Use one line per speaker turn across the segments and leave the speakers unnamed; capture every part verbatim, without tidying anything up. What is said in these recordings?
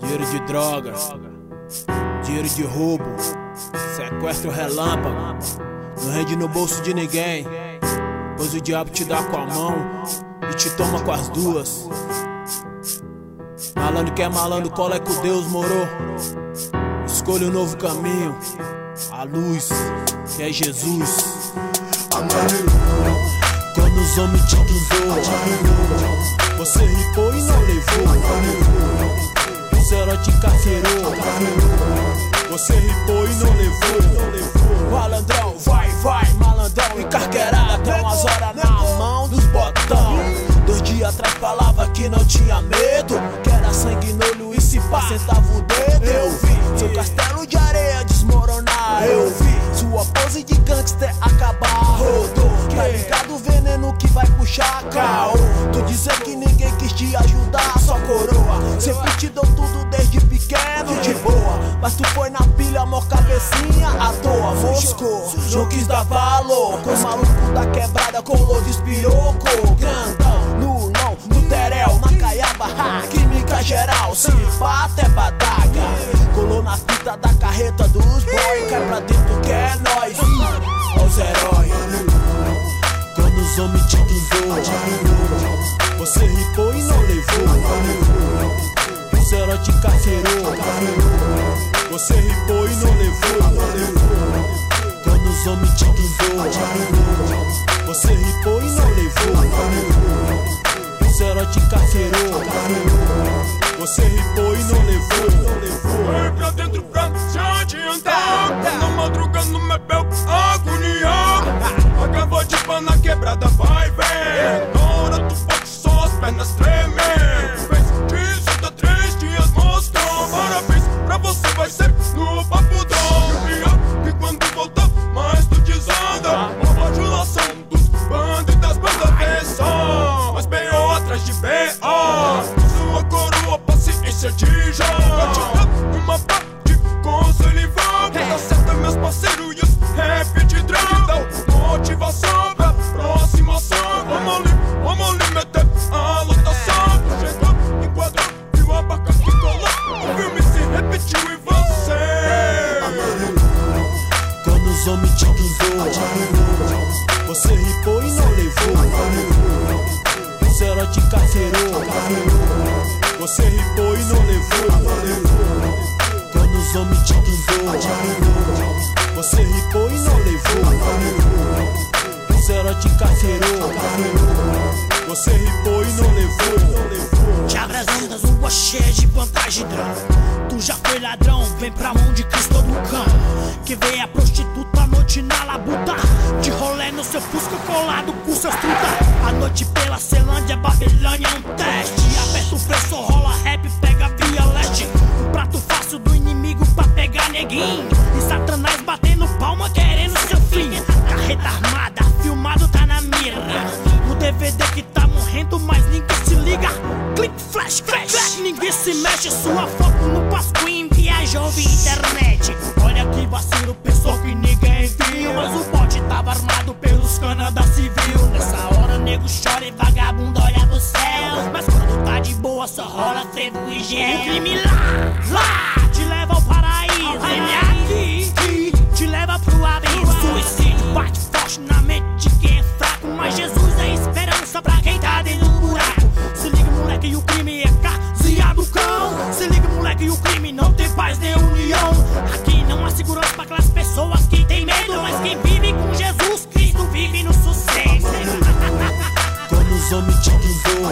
Dinheiro de drogas, dinheiro de roubo, sequestro relâmpago, não rende no bolso de ninguém, pois o diabo te dá com a mão e te toma com as duas. Malandro que é malandro, cola é com Deus, moro. Escolha um novo caminho, a luz, que é Jesus. Quando os homens te guindou, você ripou e não levou. Os heróis te encarcerou, você ripou e não levou. Malandrão, vai, vai, malandrão encarquerado, tem umas horas na mão dos botão. Dois dias atrás falava que não tinha medo, que era sangue no olho e se pá, sentava o dedo. Eu vi seu castelo de areia desmoronar, eu vi sua pose de gangster acabar. Rodou, tá ligado o veneno que vai puxar caô. Tu dizer que ninguém quis te ajudar, só coroa. Sempre te deu tudo desde pequeno, de boa. Mas tu foi na pilha, mó cabecinha à toa. Moscou, não quis dar valor. Com o maluco da quebrada, colou de espiroco. Grandão, nulão, no terel, Macaiaba, ha, química geral. Se pá até badaga. Colou na fita da carreta dos boy. Cai pra dentro que é nóis, ó os heróis. Quando os homens te guindou, você ripou e não levou. Os heróis te encarcerou, você ripou e não levou. Quando os homens te guindou, você ripou e não levou. Os heróis te encarcerou, você ripou e não levou.
Foi pra dentro pra se adiantar, na madruga no mebel agoniar. Acabou de pá na quebrada, vai ver. Na hora do foco só as pernas tremem. Fez disso, tá três dias mostrou. Parabéns pra você, vai ser no papo do. E o pior que quando voltar, mais tu desanda. Uma bajulação dos bandos e das bandas atenção. Mas B O atrás de B O. Sua coroa, paciência de Jó. Uma pá de conselho e vamos. Tá certo, meus parceiros, e os rap de drama. Motivação pra próxima ação. Vamos ali, vamos ali meter a lotação. Chegou, enquadrou, viu a barca que colou. O filme se repetiu e você.
Quando os homens te guindou, você ripou e não levou. Os heróis te encarcerou, você ripou e não levou. Quando os homens te guindou, você ripou e não levou. Os heróis te encarcerou, você ripou e não levou.
Te abre as ondas, rua cheia de vantagem, drão. Tu já foi ladrão, vem pra mão de Cristo do cão. Que vem a prostituta à noite na labuta. De rolê no seu fusco colado com seus truta. A noite pela Celândia, Babilônia é um teste. Aperta o preço, rola rap, pega via leste. Um prato fácil do inimigo pra pegar neguinho. E Satanás batendo palma querendo seu fim. Carreta armada, filmado tá na mira. No D V D que tá morrendo, mas ninguém se liga. Click, flash, flash, ninguém se mexe. Sua foto no Pasquim, viajou via internet. Olha que vacilo, pensou que ninguém viu. Mas o bote tava armado pelos cana da civil. Nessa hora nego chora e vagabundo olha pro céu. Mas quando tá de boa só rola frevo e gel. O crime lá, lá, te leva ao paraíso. Ele aqui, aqui, te leva pro abismo. Suicídio bate forte na mente de quem é fraco. Mas Jesus é esperança pra quem tá dentro do buraco. Se liga moleque, e o crime é caseado do cão. Se liga moleque, e o crime não tem paz nem união. Aqui não há segurança pra aquelas pessoas que tem medo. Mas quem vive com Jesus Cristo vive no sucesso.
Quando os homens te guindou,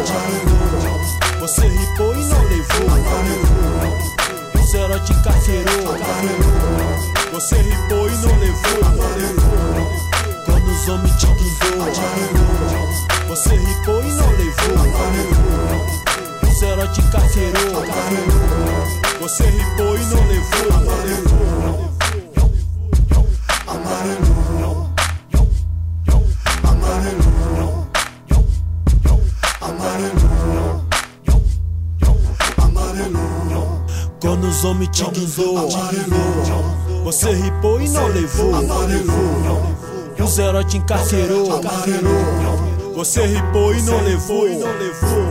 você ripou e não levou. Os heróis te encarcerou, você ripou e não levou. Quando os homens te guindou, você ripou e não levou. Os heróis te encarcerou, você ripou e não levou.
Amarelo, amarelo, amarelo, amarelo.
Quando os homens te guindou, você ripou e não levou. Os heróis te encarcerou, você ripou e não levou.